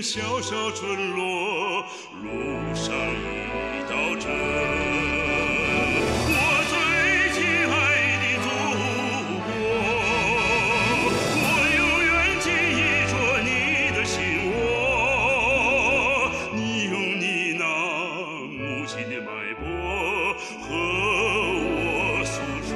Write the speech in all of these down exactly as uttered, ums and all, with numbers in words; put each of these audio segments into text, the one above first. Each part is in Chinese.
小小村落，路上一道针。我最亲爱的祖国，我永远记忆着你的心窝，你用你那母亲的脉搏和我诉说。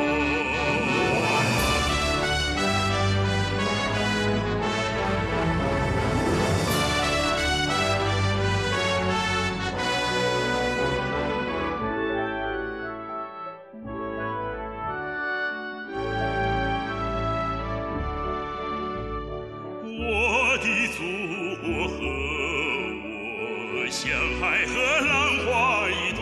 我的祖国和我像海和浪花一朵，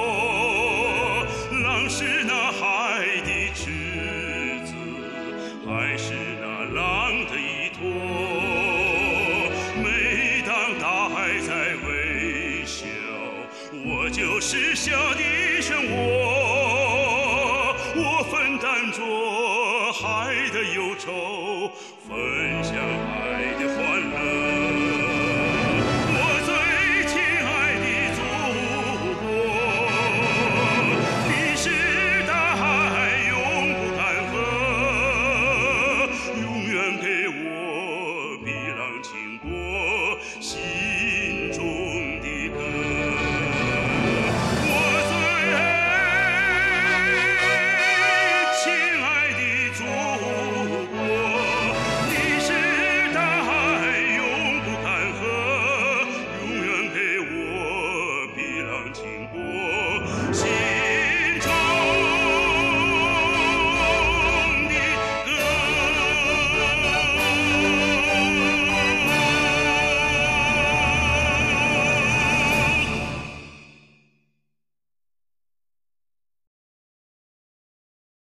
浪是那海的池子，海是那浪的依托。每当大海在微笑，我就是笑的漩涡，我分担着海的忧愁。